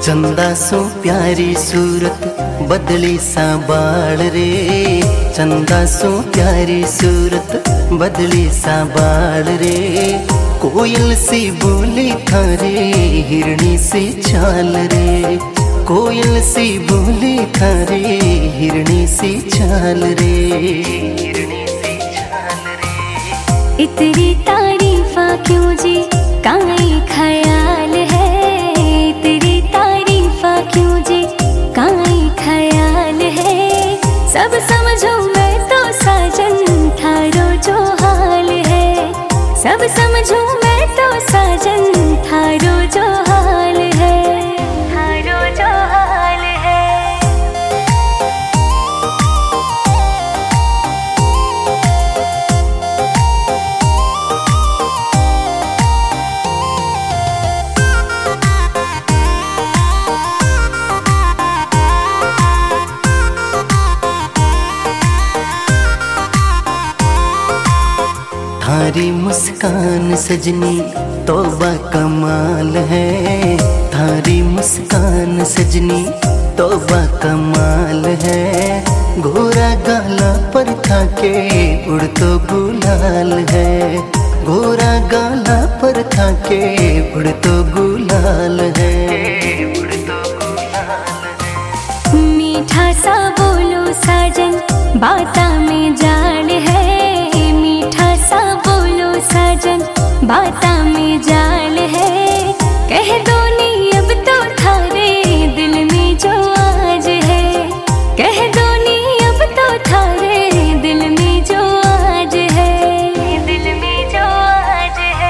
चंदा सो प्यारी सूरत बदली सा बाल रे, चंदा सो प्यारी सूरत बदली सा बाल रे। कोयल सी बोली थारे हिरणी सी चाल रे, कोयल सी बोली थारे हिरणी सी चाल रे, हिरणी सी चाल रे। इतनी तारीफा क्यों जी काई ख्याल है, इतनी तारीफा क्यों जी काई ख्याल है। सब समझो मैं तो साजन थारो जो हाल है, सब समझो मैं तो साजन थारो जो हाल है, थारो जो हाल है। थारी मुस्कान सजनी तौबा कमाल है, थारी मुस्कान सजनी तौबा कमाल है। गोरा गाला पर था के उड़ तो गुलाल है, गोरा गाला पर था के उड़ तो गुलाल है, उड़ तो गुलाल है। मीठा सा बोलो साजन बाता में जाल है, मीठा सा बोलो साजन बाता में जाल है। कह दो नी अब तो थारे दिल में जो आज है, कह दो नी अब तो थारे दिल में जो आज है, दिल में जो आज है।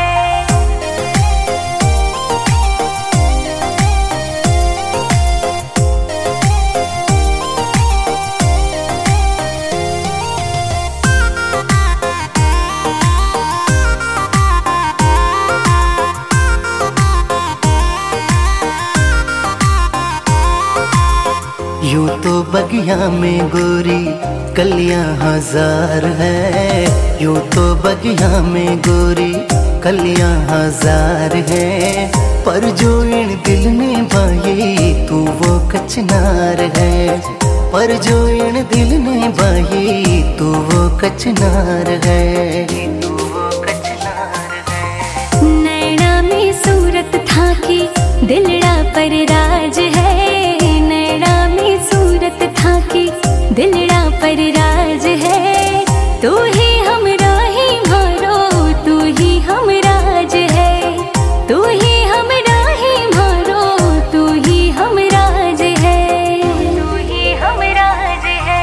यूं तो बगिया में गोरी कलियां हजार है, यूं तो बगिया में गोरी कलियां हजार है। पर जो इन दिल में बाई तू वो कचनार है, पर जो इन दिल में बाई तू वो कचनार है, तू वो कचनार है। नैना में सूरत था कि दिलड़ा पर राज है, नैना में सूरत था कि दिलड़ा पर राज है। तू ही हमरा ही मारो, तू ही हमराज है, तू ही हमरा ही मारो, तू ही हमराज है, तू ही हमराज है।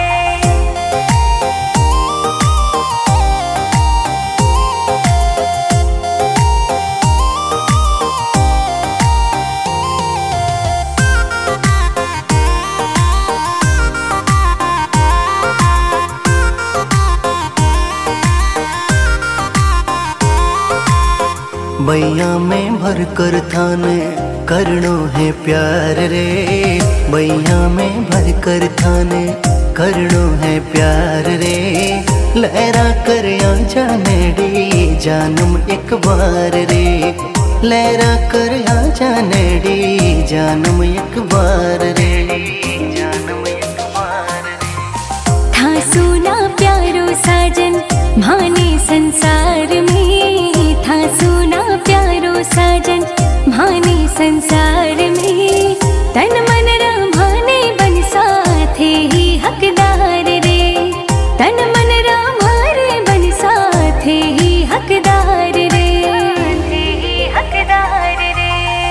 बैया में भर कर थाने करनो है प्यार रे, बैया में भर कर थाने करनो है प्यार रे। लहरा कर आ जाने डी जानम एक बार रे, लहरा कर आ जाने डी जानम एक बार रे, जानम एक बार रे। था सुना प्यारो साजन भाने संसार में, था सुना प्यारो साजन भाने संसार में। तन मन रामाने बन साथे ही हकदार रे, तन मन रामारे बन साथे ही हकदार रे, ही हकदार रे।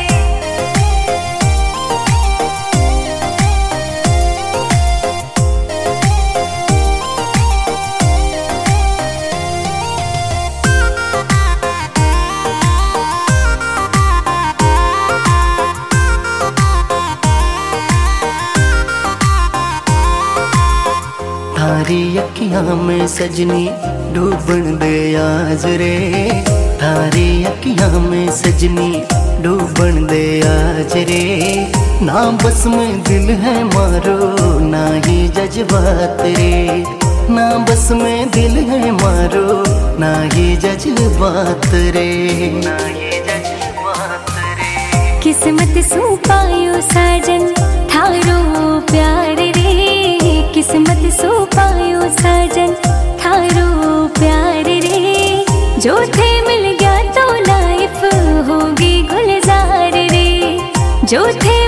थारी अखियां में सजनी डूबन दे आज रे, थारी अखियां में सजनी डूबन दे आज रे। ना बस में दिल है मारो ना ही जज्बात रे, ना बस में दिल है मारो ना ही जज्बात रे, ना ही जज्बात रे। किस्मत सू पायो साजन थारो प्यार रे, किस्मत सू पायो साजन थारो प्यार रे। जो थे मिल गया तो लाइफ होगी गुलजार रे, जो थे